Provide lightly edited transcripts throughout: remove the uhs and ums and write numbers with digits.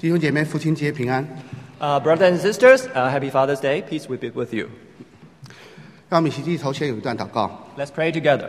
弟兄姐妹，父亲节平安。 Brothers and sisters, Happy Father's Day. Peace be with you. 让我们一起低头先有一段祷告。 Let's pray together.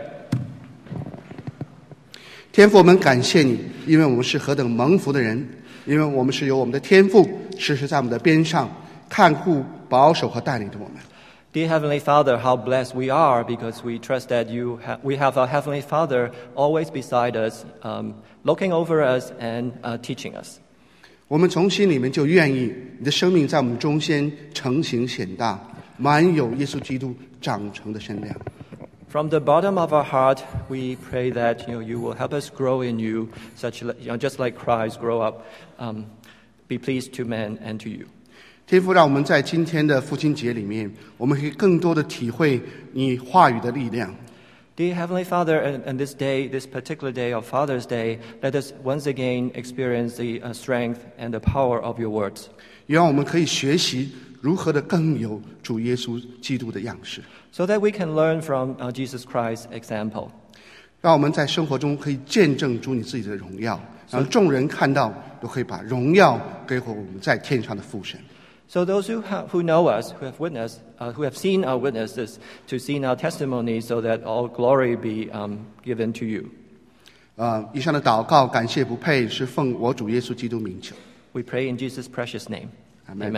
天父，我们感谢你，因为我们是何等蒙福的人，因为我们是有我们的天父时时在我们的边上看护、保守和带领着我们。 Dear Heavenly Father, how blessed we are because we trust that we have our Heavenly Father always beside us, looking over us and teaching us. 我们从心里面就愿意你的生命在我们中间成型显大，满有耶稣基督长成的身量。 From the bottom of our heart, we pray that you will help us grow in you, just like Christ grow up, be pleased to men and to you. 天父，让我们在今天的父亲节里面，我们可以更多的体会你话语的力量。 Dear Heavenly Father, and this day, this particular day of Father's Day, let us once again experience the strength and the power of your words. 也让我们可以学习如何的更有主耶稣基督的样式， So that we can learn from Jesus Christ's example. 让我们在生活中可以见证主你自己的荣耀，让众人看到都可以把荣耀给我们在天上的父神。 So those who know us, who have witnessed, who have seen our witnesses, to see our testimony, so that all glory be given to you. 以上的祷告感谢不配，是奉我主耶稣基督名求。 We pray in Jesus' precious name. Amen. Amen.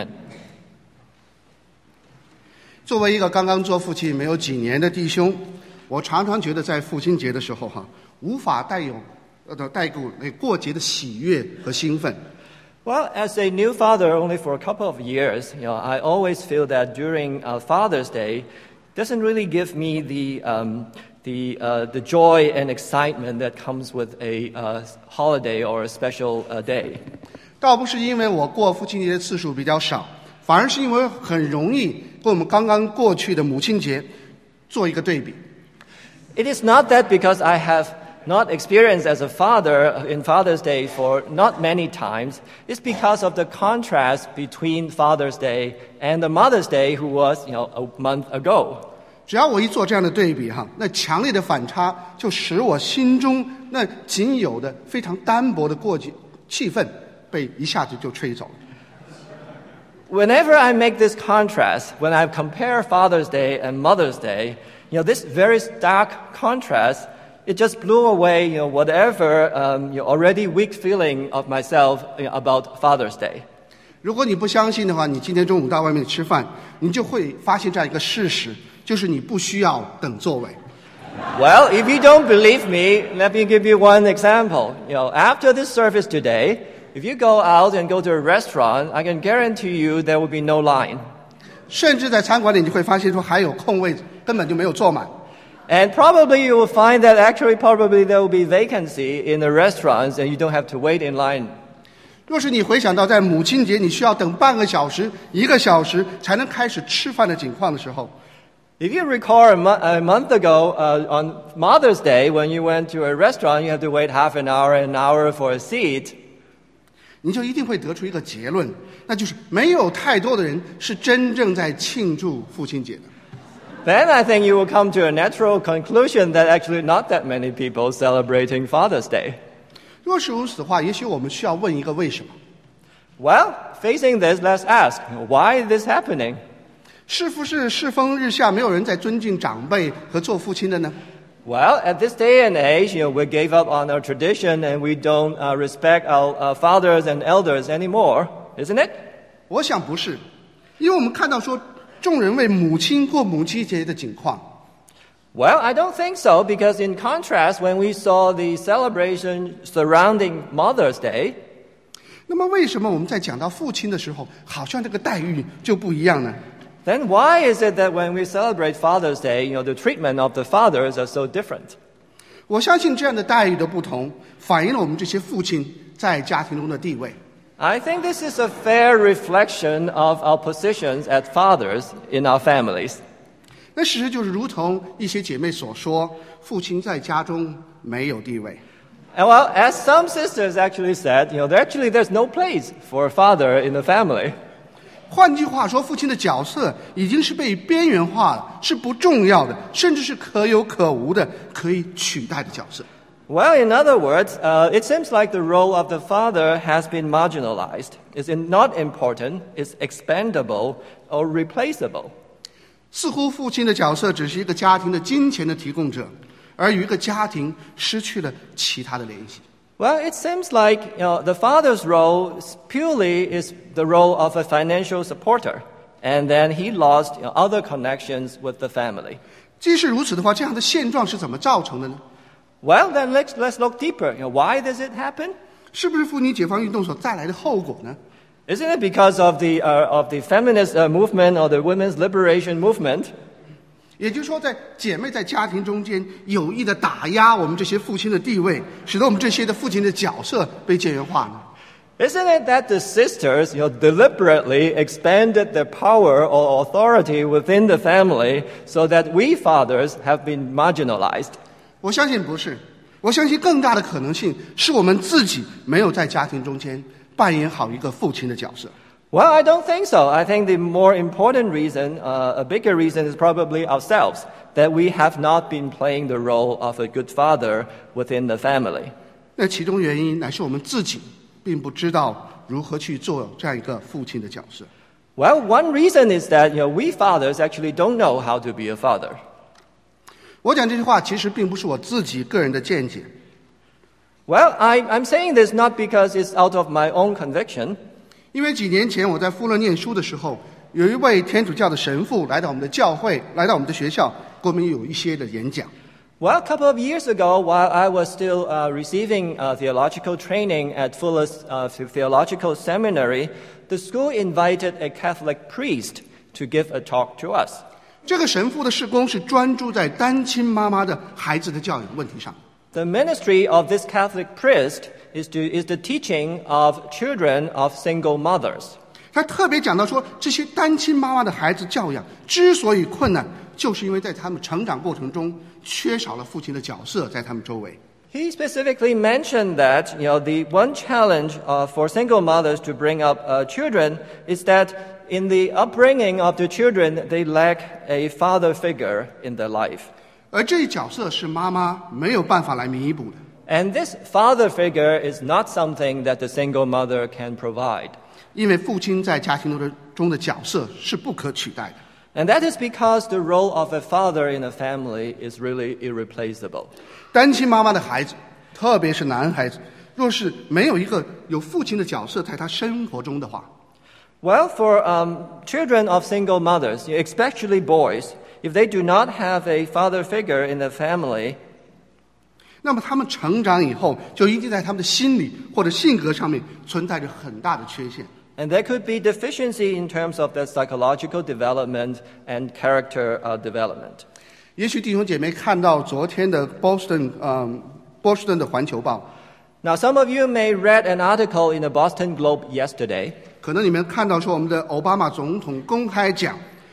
作为一个刚刚做父亲没有几年的弟兄，我常常觉得在父亲节的时候无法带股过节的喜悦和兴奋。 Well, as a new father, only for a couple of years, I always feel that during Father's Day, doesn't really give me the joy and excitement that comes with a holiday or a special day. 倒不是因为我过父亲节的次数比较少，反而是因为很容易跟我们刚刚过去的母亲节做一个对比。 It is not that because I have not experienced as a father in Father's Day for not many times. It's because of the contrast between Father's Day and the Mother's Day, who was, a month ago. 只要我一做这样的对比那强烈的反差就使我心中那仅有的非常单薄的过节气氛被一下子就吹走了。 Whenever I make this contrast, when I compare Father's Day and Mother's Day, this very stark contrast, it just blew away, whatever already weak feeling of myself about Father's Day. 如果你不相信的话，你今天中午到外面吃饭，你就会发现这样一个事实，就是你不需要等座位。 Well, if you don't believe me, let me give you one example. After this service today, if you go out and go to a restaurant, I can guarantee you there will be no line. 甚至在餐馆里，你会发现说还有空位，根本就没有坐满。 And probably you will find that probably there will be vacancy in the restaurants and you don't have to wait in line. 若是你回想到在母亲节你需要等半个小时、1个小时才能开始吃饭的情况的时候， If you recall a month ago on Mother's Day when you went to a restaurant, you have to wait half an hour for a seat. 你就一定会得出一个结论，那就是没有太多的人是真正在庆祝父亲节的。 Then I think you will come to a natural conclusion that actually not that many people celebrating Father's Day. 若是如此的话，也许我们需要问一个为什么？ Well, facing this, let's ask, why is this happening? 是不是世风日下没有人在尊敬长辈和做父亲的呢？ Well, at this day and age, we gave up on our tradition and we don't respect our fathers and elders anymore, isn't it? 我想不是，因为我们看到说众人为母亲过母亲节的景况。 Well, I don't think so, because in contrast, when we saw the celebration surrounding Mother's Day, 那么为什么我们在讲到父亲的时候，好像这个待遇就不一样呢？ then why is it that when we celebrate Father's Day, the treatment of the fathers are so different? 我相信这样的待遇的不同，反映了我们这些父亲在家庭中的地位。 I think this is a fair reflection of our positions as fathers in our families. 那事实就是如同一些姐妹所说，父亲在家中没有地位。 And well, as some sisters actually said, there's no place for a father in the family. 换句话说，父亲的角色已经是被边缘化了，是不重要的，甚至是可有可无的，可以取代的角色。 Well, in other words, it seems like the role of the father has been marginalized. It's not important, it's expendable or replaceable. 似乎父亲的角色只是一个家庭的金钱的提供者，而与一个家庭失去了其他的联系。 Well, it seems like the father's role purely is the role of a financial supporter, and then he lost other connections with the family. 既是如此的话，这样的现状是怎么造成的呢？ Well, then let's look deeper. Why does it happen? 是不是妇女解放运动所带来的后果呢？ Isn't it because of the feminist movement or the women's liberation movement? 也就是说，在姐妹在家庭中间有意的打压我们这些父亲的地位，使得我们这些的父亲的角色被边缘化呢？ Isn't it that the sisters, deliberately expanded their power or authority within the family so that we fathers have been marginalized? 我相信不是，我相信更大的可能性是我们自己没有在家庭中间扮演好一个父亲的角色。 Well, I don't think so. I think the more important reason, a bigger reason, is probably ourselves, that we have not been playing the role of a good father within the family. 那其中原因乃是我们自己并不知道如何去做这样一个父亲的角色。 Well, one reason is that we fathers actually don't know how to be a father. 我讲这句话其实并不是我自己个人的见解， Well, I'm saying this not because it's out of my own conviction. 因为几年前我在富勒念书的时候，有一位天主教的神父来到我们的教会，来到我们的学校，给我们有一些的演讲。 Well, a couple of years ago, while I was still receiving theological training at Fuller's Theological Seminary, the school invited a Catholic priest to give a talk to us. 这个神父的事工是专注在单亲妈妈的孩子的教育问题上。 The ministry of this Catholic priest is the teaching of children of single mothers. 他特别讲到说，这些单亲妈妈的孩子教养之所以困难，就是因为在他们成长过程中缺少了父亲的角色在他们周围。 He specifically mentioned that the one challenge for single mothers to bring up children is that in the upbringing of the children, they lack a father figure in their life. 而这一角色是妈妈没有办法来弥补的。 And this father figure is not something that the single mother can provide. 因为父亲在家庭中的角色是不可取代的。 And that is because the role of a father in a family is really irreplaceable. 单亲妈妈的孩子，特别是男孩子，若是没有一个有父亲的角色在他生活中的话， Well, for children of single mothers, especially boys, if they do not have a father figure in the family, 那么他们成长以后，就一定在他们的心理或者性格上面存在着很大的缺陷。 and there could be deficiency in terms of their psychological development and character development. 也许弟兄姐妹看到昨天的波士顿的环球报， Now, some of you may read an article in the Boston Globe yesterday, 可能你们看到说我们的奥巴马总统公开讲，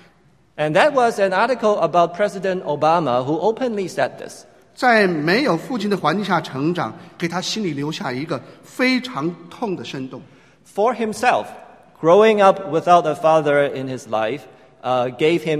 and that was an article about President Obama who openly said this. 在没有父亲的环境下成长，给他心里留下一个非常痛的深洞。 For himself, growing up without a father in his life gave him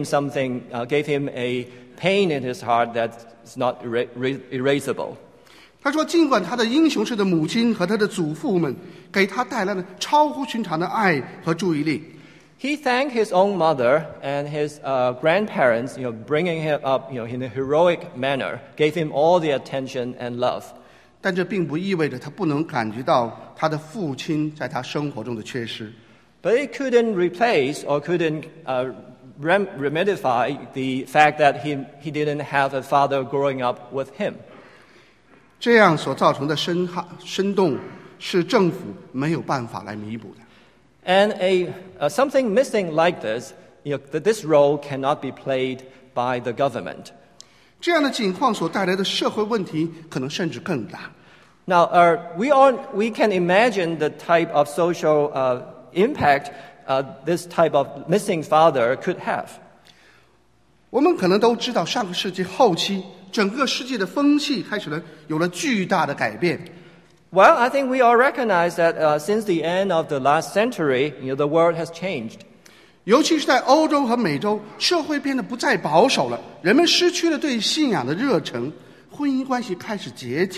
a pain in his heart that's not erasable. 他说，尽管他的英雄式的母亲和他的祖父们给他带来了超乎寻常的爱和注意力， He thanked his own mother and his grandparents, bringing him up, in a heroic manner, gave him all the attention and love. 但这并不意味着他不能感觉到他的父亲在他生活中的缺失。 But it couldn't replace or couldn't remedify the fact that he didn't have a father growing up with him. 这样所造成的深洞是政府没有办法来弥补的。 And something missing like this, that this role cannot be played by the government. 这样的情况所带来的社会问题可能甚至更大。 Now, we can imagine the type of social impact this type of missing father could have. 我们可能都知道，上个世纪后期，整个世界的风气开始有了巨大的改变。 Well, I think we all recognize that since the end of the last century, the world has changed. 尤其是在欧洲和美洲，社会变得不再保守了，人们失去了对信仰的热忱，婚姻关系开始解体，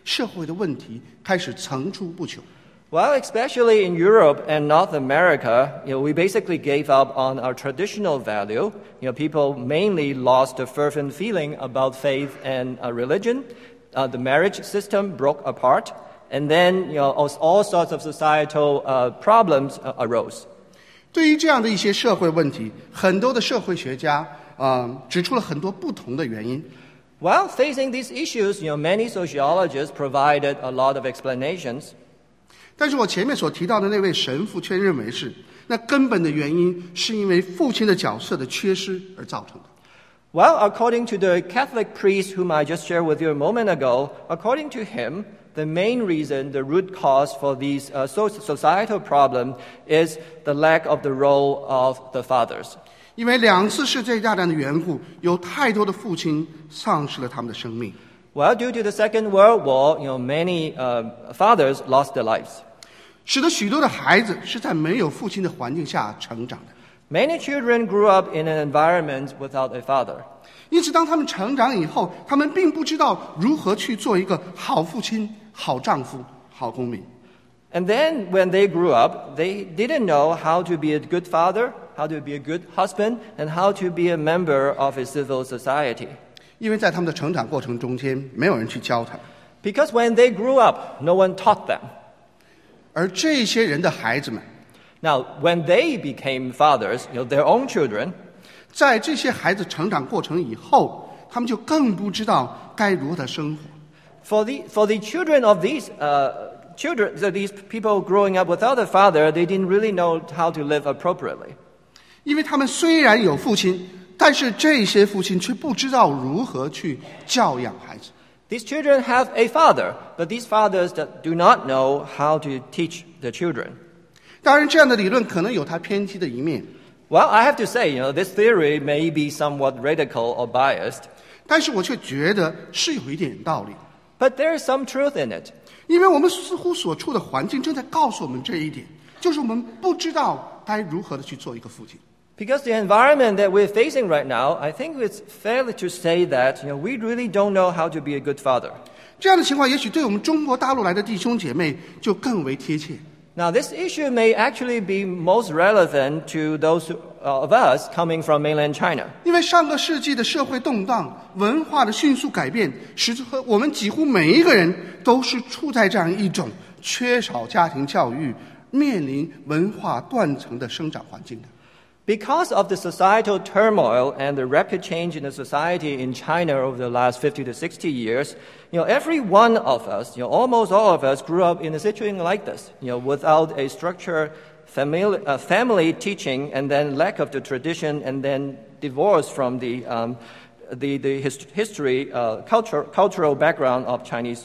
社会的问题开始层出不穷。 Well, especially in Europe and North America, we basically gave up on our traditional value. People mainly lost the fervent feeling about faith and religion. The marriage system broke apart, and then, all sorts of societal problems arose. 对于这样的一些社会问题，很多的社会学家指出了很多不同的原因。 While facing these issues, many sociologists provided a lot of explanations. 但是我前面所提到的那位神父却认为是，那根本的原因是因为父亲的角色的缺失而造成的。 Well, according to the Catholic priest whom I just shared with you a moment ago, according to him, the main reason, the root cause for these societal problems is the lack of the role of the fathers. 因为2次世界大战的缘故，有太多的父亲丧失了他们的生命。 Well, due to the Second World War, many fathers lost their lives. 使得许多的孩子是在没有父亲的环境下成长的。 Many children grew up in an environment without a father. 因此，当他们成长以后，他们并不知道如何去做一个好父亲、好丈夫、好公民。 And then when they grew up, they didn't know how to be a good father, how to be a good husband, and how to be a member of a civil society. 因为在他们的成长过程中间，没有人去教他们。 Because when they grew up, no one taught them. 而这些人的孩子们， Now, when they became fathers, their own children, 在这些孩子成长过程以后，他们就更不知道该如何的生活。 for the children of these these people growing up without a father, they didn't really know how to live appropriately. 因为他们虽然有父亲，但是这些父亲却不知道如何去教养孩子。 These children have a father, but these fathers that do not know how to teach the children. 当然，这样的理论可能有它偏激的一面， Well, I have to say, this theory may be somewhat radical or biased, 但是我却觉得是有一点道理。 but there is some truth in it. 因为我们似乎所处的环境正在告诉我们这一点，就是我们不知道该如何的去做一个父亲。 Because the environment that we're facing right now, I think it's fair to say that we really don't know how to be a good father. 这样的情况，也许对我们中国大陆来的弟兄姐妹就更为贴切。 Now, this issue may actually be most relevant to those of us coming from mainland China. 因为上个世纪的社会动荡、文化的迅速改变，使得我们几乎每一个人都是处在这样一种缺少家庭教育、面临文化断层的生长环境的。 Because of the societal turmoil and the rapid change in the society in China over the last 50 to 60 years, every one of us, almost all of us grew up in a situation like this, without a structured family teaching and then lack of the tradition and then divorce from the history, cultural background of Chinese.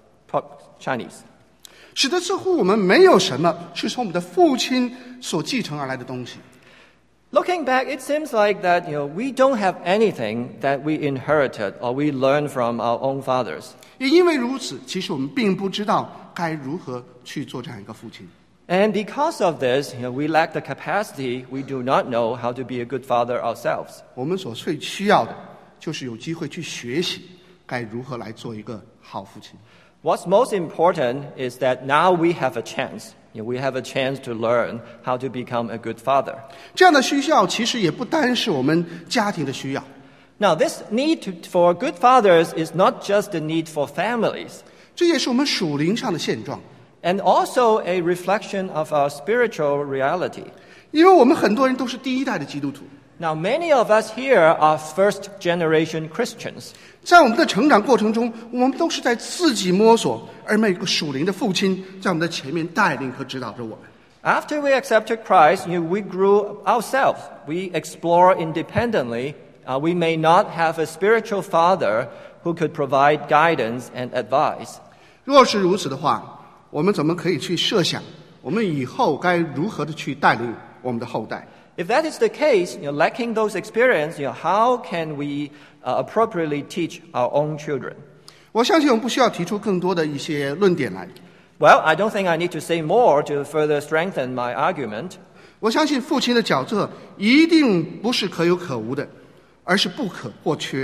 使得似乎我们没有什么是从我们的父亲所继承而来的东西。 Looking back, it seems like that we don't have anything that we inherited or we learned from our own fathers. 也因为如此，其实我们并不知道该如何去做这样一个父亲。 And because of this, we lack the capacity. We do not know how to be a good father ourselves. 我们所最需要的，就是有机会去学习该如何来做一个好父亲。 What's most important is that now we have a chance. We have a chance to learn how to become a good father. 这样的需要其实也不单是我们家庭的需要。 Now, this need for good fathers is not just the need for families, 这也是我们属灵上的现状。 and also a reflection of our spiritual reality. 因为我们很多人都是第一代的基督徒， Now, many of us here are first-generation Christians. 在我们的成长过程中，我们都是在自己摸索，而没有一个属灵的父亲在我们的前面带领和指导着我们。 After we accepted Christ, we grew ourselves. We explore independently. We may not have a spiritual father who could provide guidance and advice. 若是如此的话，我们怎么可以去设想我们以后该如何的去带领我们的后代？ If that is the case, lacking those experience, how can we appropriately teach our own children? 我相信我们不需要提出更多的一些论点来。 Well, I don't think I need to say more to further strengthen my argument. 我相信父亲的角色一定不是可有可无的，而是不可或缺的。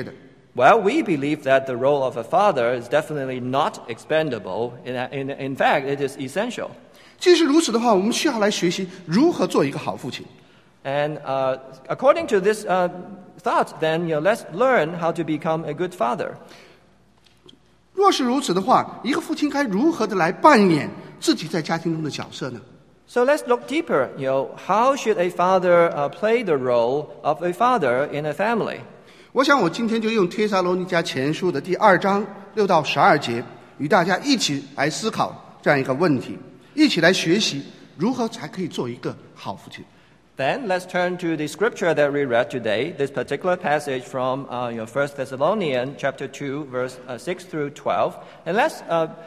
Well, we believe that the role of a father is definitely not expendable. In fact, it is essential. 既是如此的话，我们需要来学习如何做一个好父亲。 And according to this thought, then let's learn how to become a good father. 若是如此的话，一个父亲该如何的来扮演自己在家庭中的角色呢？ So let's look deeper. How should a father play the role of a father in a family? 我想我今天就用帖撒罗尼迦前书的第2章6到12节，与大家一起来思考这样一个问题，一起来学习如何才可以做一个好父亲。 Then let's turn to the scripture that we read today, this particular passage from 1 Thessalonians chapter 2, verse 6 through 12. And let's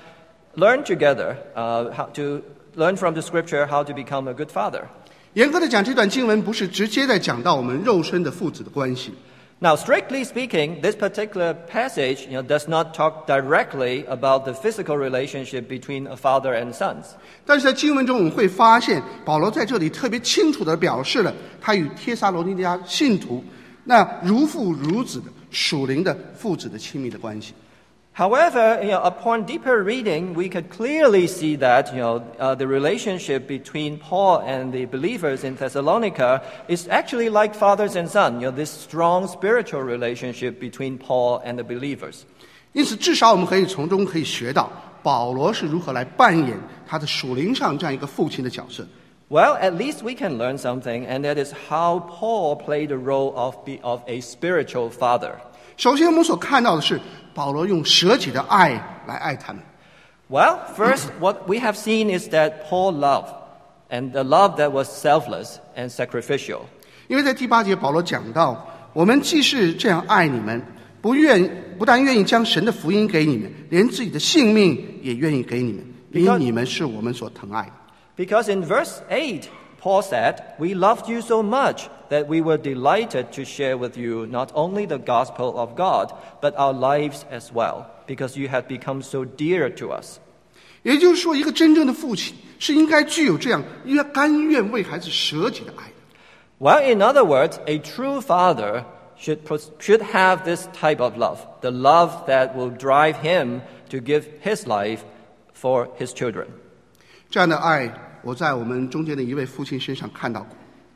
learn together how to learn from the scripture how to become a good father. 严格的讲，这段经文不是直接在讲到我们肉身的父子的关系。 Now, strictly speaking, this particular passage does not talk directly about the physical relationship between a father and sons. 但是在经文中，我们会发现保罗在这里特别清楚地表示了他与帖撒罗尼迦信徒那如父如子的属灵的父子的亲密的关系。 However, upon deeper reading, we could clearly see that the relationship between Paul and the believers in Thessalonica is actually like fathers and sons. This strong spiritual relationship between Paul and the believers. 因此，至少我们可以从中可以学到保罗是如何来扮演他的属灵上这样一个父亲的角色。 Well, at least we can learn something, and that is how Paul played the role of a spiritual father. 首先，我们所看到的是保罗用舍己的爱来爱他们。 Well, first, what we have seen is that Paul loved, and the love that was selfless and sacrificial. 因为在第8节，保罗讲到，我们既是这样爱你们，不但愿意将神的福音给你们，连自己的性命也愿意给你们，因为你们是我们所疼爱的。 Because in verse 8, Paul said, "We loved you so much that we were delighted to share with you not only the gospel of God, but our lives as well, because you had become so dear to us." 也就是说，一个真正的父亲是应该具有这样甘愿为孩子舍己的爱的。 Well, in other words, a true father should have this type of love, the love that will drive him to give his life for his children. 这样的爱，我在我们中间的一位父亲身上看到过。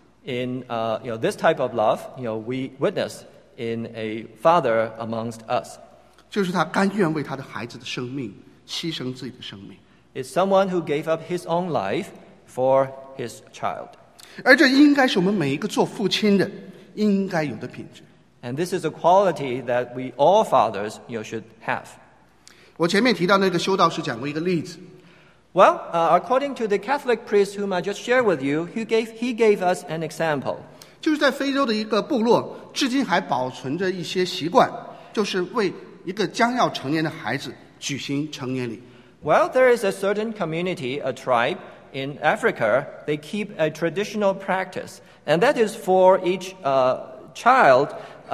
In this type of love, we witness in a father amongst us. 就是他甘愿为他的孩子的生命牺牲自己的生命。 It's someone who gave up his own life for his child. 而这应该是我们每一个做父亲的应该有的品质。 And this is a quality that we all fathers should have. 我前面提到那个修道士讲过一个例子。 Well, according to the Catholic priest whom I just shared with you, he gave us an example. 就是在非洲的一个部落，至今还保存着一些习惯，就是为一个将要成年的孩子举行成年礼。 Well, there is a certain community, a tribe in Africa, they keep a traditional practice, and that is for each child,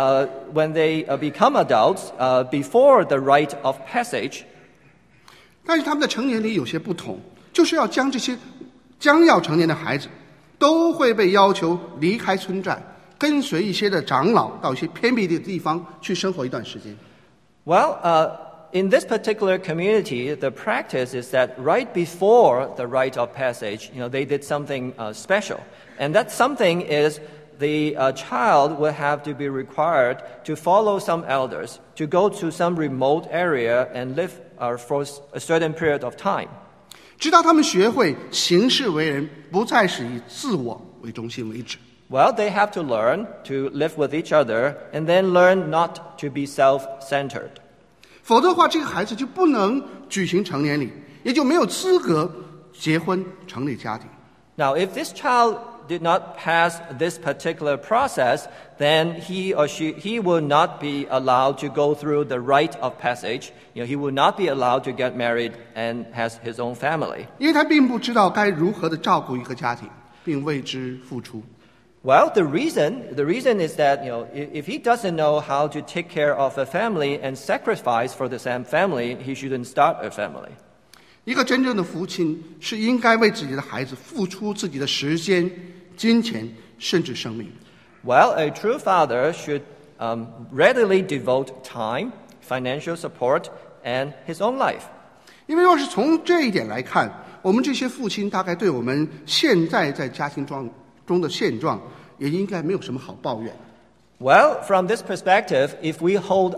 when they become adults, before the rite of passage. 但是他们的成年礼有些不同，就是要将这些将要成年的孩子都会被要求离开村寨，跟随一些的长老到一些偏僻的地方去生活一段时间。 Well, in this particular community, the practice is that right before the rite of passage, they did something special. And that something is the child will have to be required to follow some elders, to go to some remote area and live for a certain period of time. 直到他们学会行事为人不再是以自我为中心为止。 Well, they have to learn to live with each other and then learn not to be self-centered. 否则的话，这个孩子就不能举行成年礼，也就没有资格结婚成立家庭。 Now, if this child did not pass this particular process, then he will not be allowed to go through the rite of passage. He will not be allowed to get married and has his own family. 因为他并不知道该如何的照顾一个家庭，并为之付出。 Well, the reason is that, if he doesn't know how to take care of a family and sacrifice for the same family, he shouldn't start a family. 一个真正的父亲是应该为自己的孩子付出自己的时间、金钱，甚至生命。 Well, a true father should readily devote time, financial support, and his own life. 因为若是从这一点来看，我们这些父亲大概对我们现在在家庭中的现状，也应该没有什么好抱怨。 Well, from this perspective, if we hold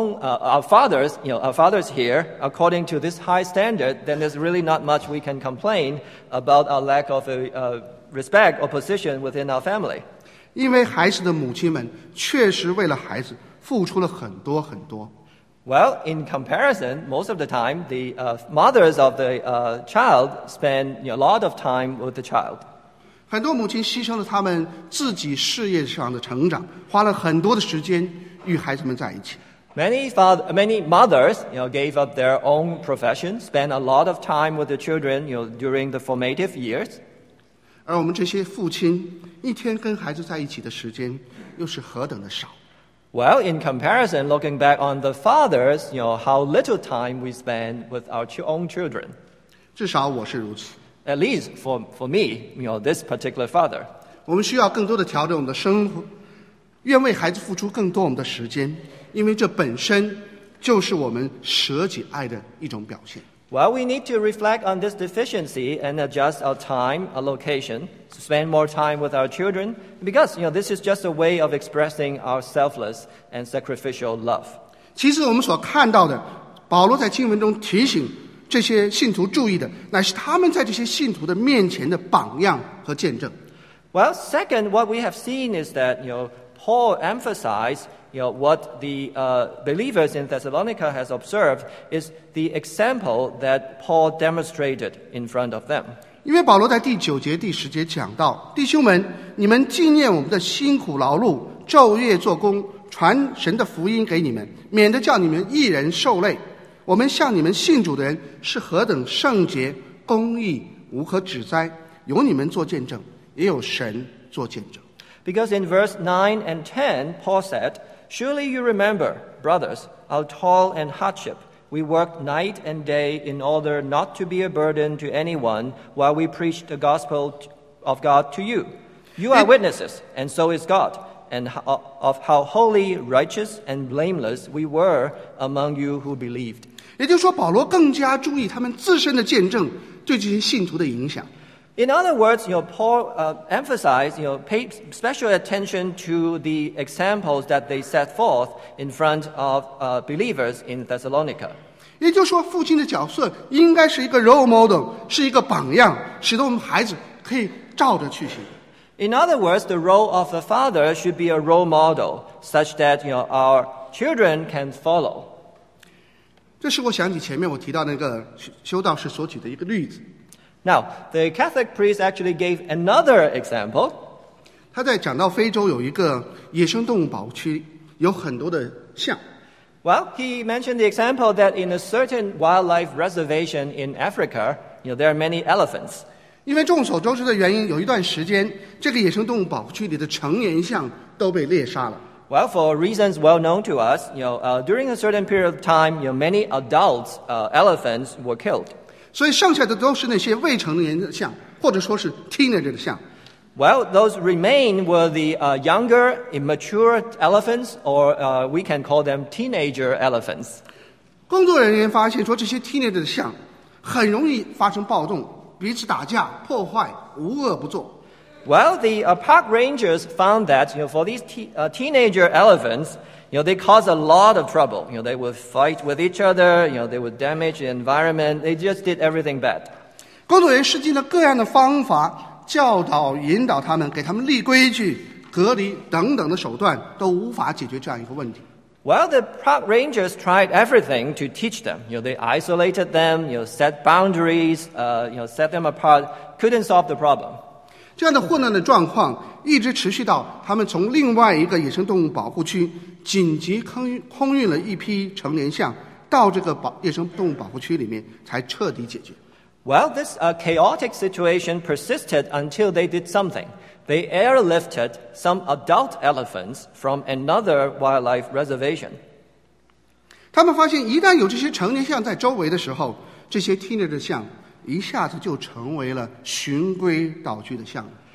our fathers, our fathers here, according to this high standard, then there's really not much we can complain about our lack of respect or position within our family. 因为孩子的母亲们确实为了孩子付出了很多很多。 Well, in comparison, most of the time, the mothers of the child spend a lot of time with the child. 很多母亲牺牲了他们自己事业上的成长，花了很多的时间与孩子们在一起。 Many mothers, gave up their own profession, spent a lot of time with the children, during the formative years. 而我们这些父亲一天跟孩子在一起的时间又是何等的少。 Well, in comparison, looking back on the fathers, how little time we spend with our own children. 至少我是如此。 At least for me, this particular father. 我们需要更多的调整我们的生活，愿为孩子付出更多我们的时间，因为这本身就是我们舍己爱的一种表现。 Well, we need to reflect on this deficiency and adjust our time allocation to spend more time with our children because, this is just a way of expressing our selfless and sacrificial love. 其次，我们所看到的，保罗在经文中提醒这些信徒注意的，乃是他们在这些信徒的面前的榜样和见证。 Well, second, what we have seen is that, Paul emphasized, what the believers in Thessalonica has observed is the example that Paul demonstrated in front of them. 因为保罗在第9节、第10节讲到，弟兄们，你们纪念我们的辛苦劳碌，昼夜做工，传神的福音给你们，免得叫你们一人受累。我们向你们信主的人是何等圣洁、公义，无可指摘，有你们做见证，也有神做见证。 Because in verse 9 and 10, Paul said, "Surely you remember, brothers, our toil and hardship. We worked night and day in order not to be a burden to anyone while we preached the gospel of God to you. You are witnesses, and so is God, and of how holy, righteous, and blameless we were among you who believed." 也就是说，保罗更加注意他们自身的见证对这些信徒的影响。 In other words, Paul emphasized, paid special attention to the examples that they set forth in front of believers in Thessalonica. 也就是说，父亲的角色应该是一个 role model， 是一个榜样，使得我们孩子可以照着去行。 In other words, the role of the father should be a role model, such that our children can follow. 这使我想起前面我提到那个修道士所举的一个例子。 Now, the Catholic priest actually gave another example. 他在讲到非洲有一个野生动物保护区，有很多的象。 Well, he mentioned the example that in a certain wildlife reservation in Africa, there are many elephants. 因为众所周知的原因，有一段时间，这个野生动物保护区里的成年象都被猎杀了。 Well, for reasons well known to us, during a certain period of time, many adult elephants were killed. 所以剩下的都是那些未成年的象，或者说是 teenager 的象。 Well, those remain were the younger, immature elephants, or we can call them teenager elephants. 工作人员发现说，这些 teenager 的象很容易发生暴动，彼此打架、破坏，无恶不作。 Well, the park rangers found that, for these teenager elephants, they cause a lot of trouble. They would fight with each other. They would damage the environment. They just did everything bad. 工作人员试尽了各样的方法，教导、引导他们，给他们立规矩、隔离等等的手段，都无法解决这样一个问题。 Well, the park rangers tried everything to teach them. They isolated them. Set boundaries. Set them apart. Couldn't solve the problem. 这样的混乱的状况一直持续到他们从另外一个野生动物保护区紧急空运了一批成年象到这个野生动物保护区里面，才彻底解决。 Well, this chaotic situation persisted until they did something. They airlifted some adult elephants from another wildlife reservation. 他们发现，一旦有这些成年象在周围的时候，这些 teenager 象一下子就成为了循规蹈矩的象。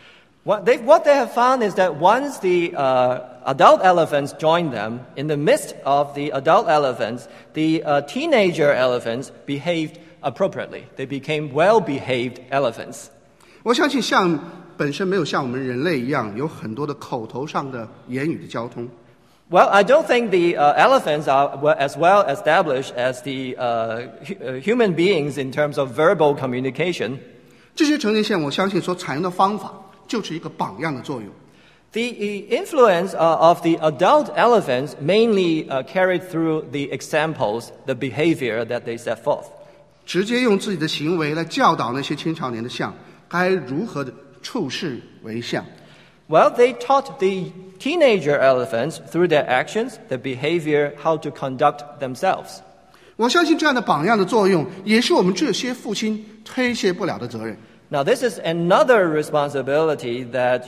What they have found is that once the adult elephants joined them, in the midst of the adult elephants, the teenager elephants behaved appropriately. They became well-behaved elephants. 我相信象本身没有像我们人类一样有很多的口头上的言语的交通。 Well, I don't think the elephants are as well established as the human beings in terms of verbal communication. 这些成年象我相信所采用的方法就是一个榜样的作用。 The influence of the adult elephants mainly carried through the examples, the behavior that they set forth. 直接用自己的行为来教导那些青少年的象该如何的处事为象。 Well, they taught the teenager elephants through their actions, their behavior, how to conduct themselves. 我相信这样的榜样的作用也是我们这些父亲推卸不了的责任。 Now, this is another responsibility that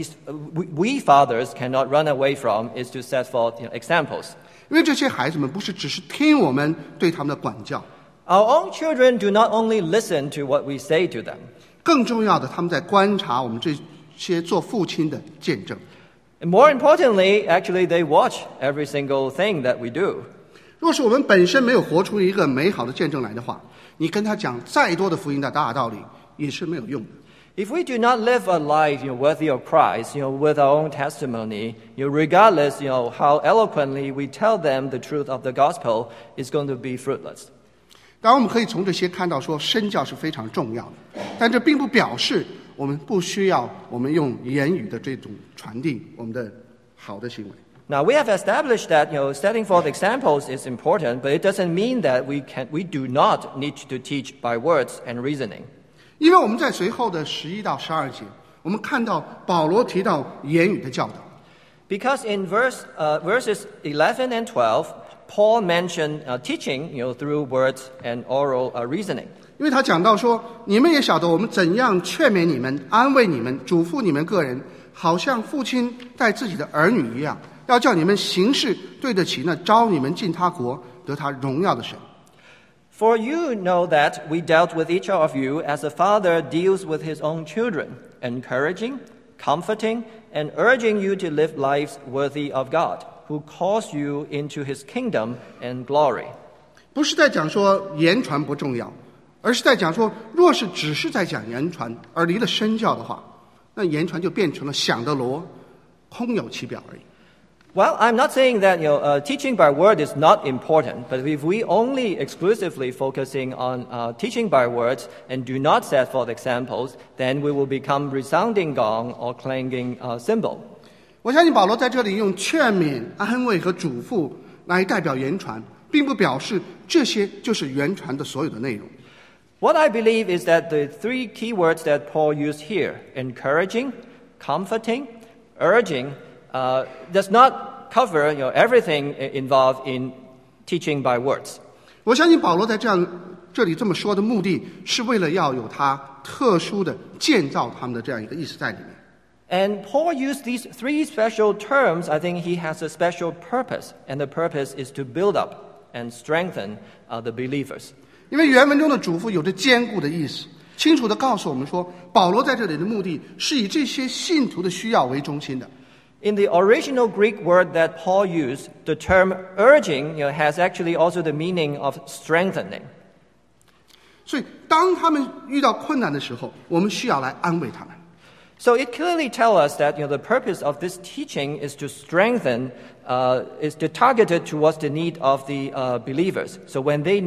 we fathers cannot run away from, is to set forth examples. 因为这些孩子们不是只是听我们对他们的管教， Our own children do not only listen to what we say to them. 更重要的，他们在观察我们这些做父亲的见证。 And more importantly, actually, they watch every single thing that we do. 若是我们本身没有活出一个美好的见证来的话，你跟他讲再多的福音的大道理也是没有用的。 If we do not live a life worthy of Christ, with our own testimony, regardless how eloquently we tell them the truth of the gospel, is going to be fruitless. 当然，我们可以从这些看到说身教是非常重要的，但这并不表示我们不需要我们用言语的这种传递我们的好的行为。 Now, we have established that setting forth examples is important, but it doesn't mean that we do not need to teach by words and reasoning. 因为我们在随后的11到12节，我们看到保罗提到言语的教导。 Because in verses 11 and 12, Paul mentioned teaching through words and oral reasoning. 因为他讲到说，你们也晓得我们怎样劝勉你们、安慰你们、嘱咐你们个人，好像父亲待自己的儿女一样，要叫你们行事对得起那招你们进他国、得他荣耀的神。 For you know that we dealt with each of you as a father deals with his own children, encouraging, comforting, and urging you to live lives worthy of God, who calls you into his kingdom and glory. 不是在讲说言传不重要，而是在讲说，若是只是在讲言传而离了身教的话，那言传就变成了响的锣，空有其表而已。 Well, I'm not saying that teaching by word is not important, but if we only exclusively focusing on teaching by words and do not set forth examples, then we will become resounding gong or clanging cymbal. 我相信保罗在这里用劝勉、安慰和嘱咐来代表言传，并不表示这些就是言传的所有的内容。 What I believe is that the three key words that Paul used here, encouraging, comforting, urging, does not cover everything involved in teaching by words. 我相信保罗在这里这么说的目的，是为了要有他特殊的建造他们的这样一个意思在里面。 And Paul used these three special terms. I think he has a special purpose, and the purpose is to build up and strengthen the believers. 因为原文中的嘱咐有着坚固的意思，清楚地告诉我们说，保罗在这里的目的是以这些信徒的需要为中心的。 In the original Greek word that Paul used, the term urging has actually also the meaning of strengthening. 所以，当他们遇到困难的时候，我们需要来安慰他们。 So it clearly tells us that the purpose of this teaching is to strengthen, is to targeted towards the need of the believers. So when they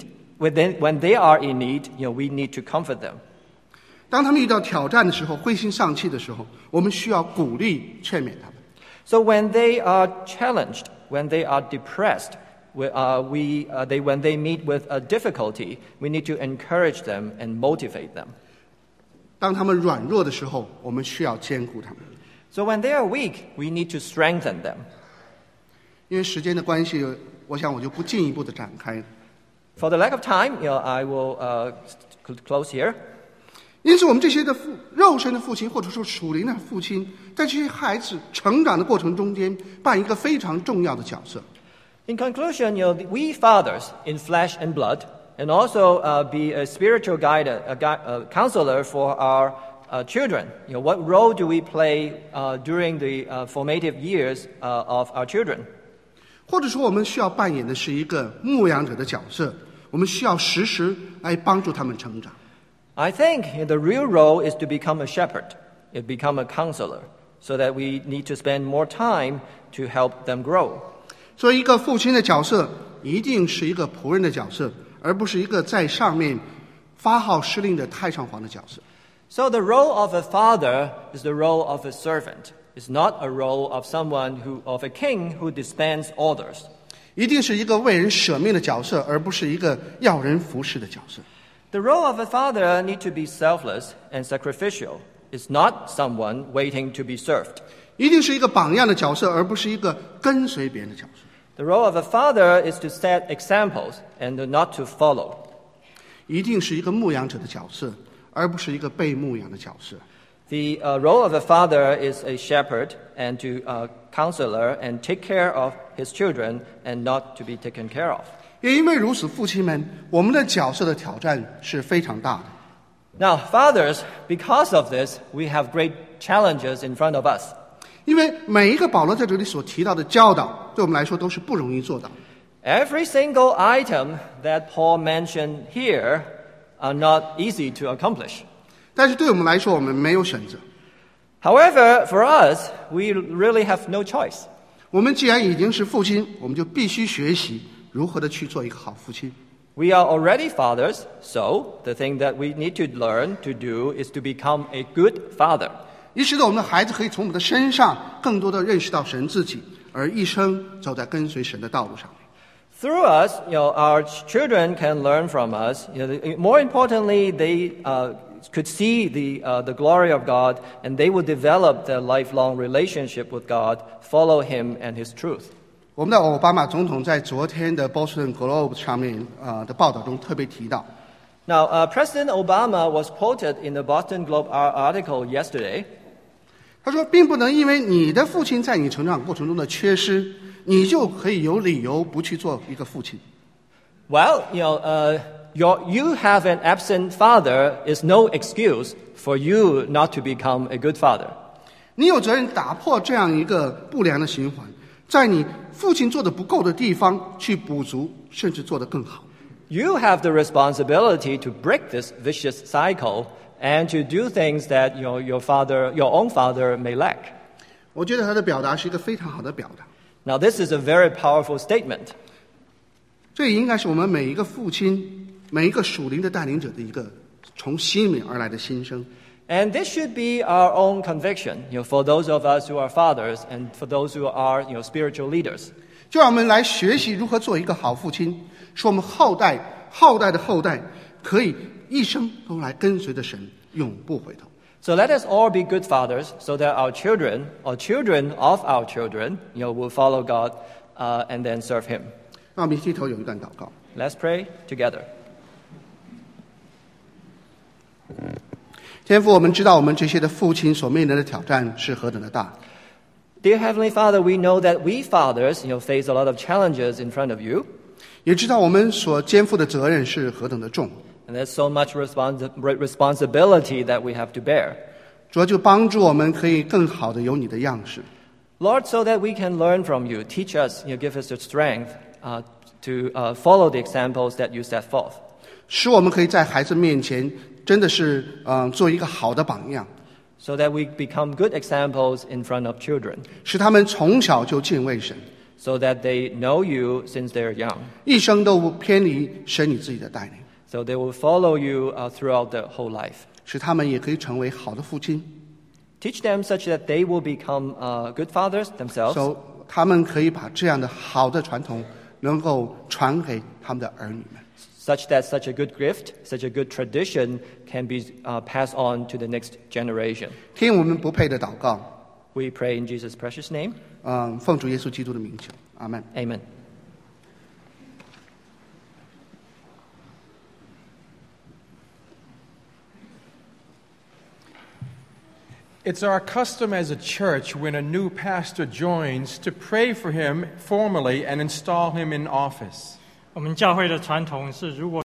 are in need, we need to comfort them. 当他们遇到挑战的时候，灰心丧气的时候，我们需要鼓励、劝勉他们。 So when they are challenged, when they are depressed, when they meet with a difficulty, we need to encourage them and motivate them. 当他们软弱的时候，我们需要坚固他们。 So when they are weak, we need to strengthen them. 因为时间的关系，我想我就不进一步的展开。 For the lack of time, I will close here. 因此，我们这些的肉身的父亲，或者说属灵的父亲，在这些孩子成长的过程中间，扮一个非常重要的角色。 In conclusion, we fathers in flesh and blood, and also be a spiritual guide, a counselor for our children. What role do we play during the formative years of our children? 或者说，我们需要扮演的是一个牧养者的角色，我们需要时时来帮助他们成长。 I think the real role is to become a shepherd, to become a counselor, so that we need to spend more time to help them grow. 所以，一个父亲的角色一定是一个仆人的角色，而不是一个在上面发号施令的太上皇的角色。 So the role of a father is the role of a servant. It's not a role of of a king who dispense orders. 一定是一个为人舍命的角色，而不是一个要人服侍的角色。 The role of a father needs to be selfless and sacrificial. It's not someone waiting to be served. 一定是一个榜样的角色，而不是一个跟随别人的角色。 The role of a father is to set examples and not to follow. 一定是一个牧养者的角色，而不是一个被牧养的角色。 The role of a father is a shepherd and to counselor and take care of his children and not to be taken care of. 也因为如此，父亲们，我们的角色的挑战是非常大的。 Now, fathers, because of this, we have great challenges in front of us. 因为每一个保罗在这里所提到的教导，对我们来说都是不容易做到。 Every single item that Paul mentioned here are not easy to accomplish. 但是对我们来说，我们没有选择。 However, for us, we really have no choice. 我们既然已经是父亲，我们就必须学习如何的去做一个好父亲。 We are already fathers, so the thing that we need to learn to do is to become a good father. 以使得我们的孩子可以从我们的身上更多的认识到神自己，而一生走在跟随神的道路上面。 Through us, our children can learn from us. More importantly, they could see the glory of God, and they will develop their lifelong relationship with God, follow Him and His truth. 我们的奥巴马总统在昨天的 Boston Globe 上面的报道中特别提到。 Now, President Obama was quoted in the Boston Globe article yesterday. 他说，并不能因为你的父亲在你成长过程中的缺失，你就可以有理由不去做一个父亲。 Well, you have an absent father is no excuse for you not to become a good father. 你有责任打破这样一个不良的循环，在你父亲做的不够的地方去补足，甚至做得更好。 You have the responsibility to break this vicious cycle and to do things that your own father may lack. 我觉得他的表达是一个非常好的表达。 Now, this is a very powerful statement. 这也应该是我们每一个父亲、每一个属灵的带领者的一个从心里而来的心声。 And this should be our own conviction, for those of us who are fathers and for those who are, spiritual leaders. 就让我们来学习如何做一个好父亲，使我们后代的后代可以一生都来跟随着神，永不回头。 So let us all be good fathers, so that our children or children of our children, will follow God and then serve Him. 那我们低头有一段祷告。 Let's pray together. 天父，我们知道我们这些的父亲所面临的挑战是何等的大。 Dear Heavenly Father, we know that we fathers, face a lot of challenges in front of you. 也知道我们所肩负的责任是何等的重。 And there's so much responsibility that we have to bear. 主要就帮助我们可以更好的有你的样式。 Lord, so that we can learn from you, teach us, give us the strength to follow the examples that you set forth. 使我们可以在孩子面前真的是做一个好的榜样。 So that we become good examples in front of children. 使他们从小就敬畏神。 So that they know you since they're young. 一生都不偏离神你自己的带领。 So they will follow you throughout their whole life. 使他们也可以成为好的父亲。 Teach them such that they will become good fathers themselves. So 他们可以把这样的好的传统能够传给他们的儿女们。 Such that such a good gift, such a good tradition can be passed on to the next generation. 听我们不配的祷告。 We pray in Jesus' precious name. 奉主耶稣基督的名求，阿们。 Amen. It's our custom as a church when a new pastor joins to pray for him formally and install him in office. 我们教会的传统是，如果